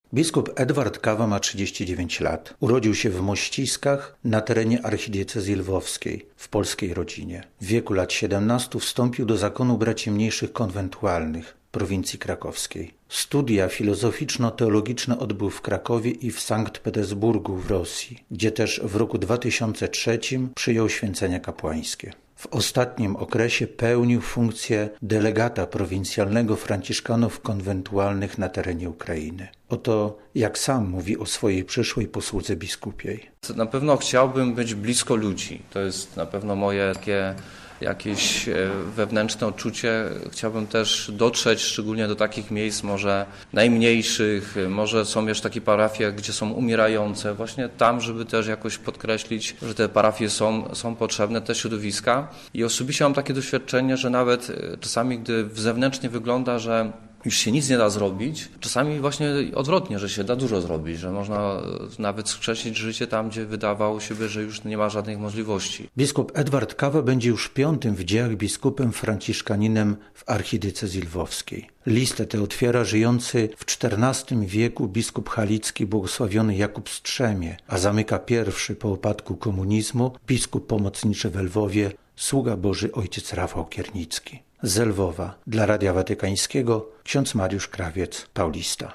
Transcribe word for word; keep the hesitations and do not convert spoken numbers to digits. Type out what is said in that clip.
Biskup Edward Kawa ma trzydzieści dziewięć lat. Urodził się w Mościskach na terenie archidiecezji lwowskiej, w polskiej rodzinie. W wieku lat siedemnastu wstąpił do zakonu braci mniejszych konwentualnych prowincji krakowskiej. Studia filozoficzno-teologiczne odbył w Krakowie i w Sankt Petersburgu w Rosji, gdzie też w roku dwa tysiące trzecim przyjął święcenia kapłańskie. W ostatnim okresie pełnił funkcję delegata prowincjalnego franciszkanów konwentualnych na terenie Ukrainy. Oto jak sam mówi o swojej przyszłej posłudze biskupiej. Na pewno chciałbym być blisko ludzi. To jest na pewno moje takie jakieś wewnętrzne odczucie. Chciałbym też dotrzeć szczególnie do takich miejsc może najmniejszych, może są jeszcze takie parafie, gdzie są umierające. Właśnie tam, żeby też jakoś podkreślić, że te parafie są, są potrzebne, te środowiska. I osobiście mam takie doświadczenie, że nawet czasami, gdy zewnętrznie wygląda, że już się nic nie da zrobić, czasami właśnie odwrotnie, że się da dużo zrobić, że można nawet skrzesić życie tam, gdzie wydawało się, że już nie ma żadnych możliwości. Biskup Edward Kawa będzie już piątym w dziejach biskupem franciszkaninem w archidiecezji lwowskiej. Listę tę otwiera żyjący w czternastym wieku biskup halicki błogosławiony Jakub Strzemie, a zamyka pierwszy po upadku komunizmu biskup pomocniczy w Lwowie, sługa Boży ojciec Rafał Kiernicki. Z Lwowa dla Radia Watykańskiego ksiądz Mariusz Krawiec, Paulista.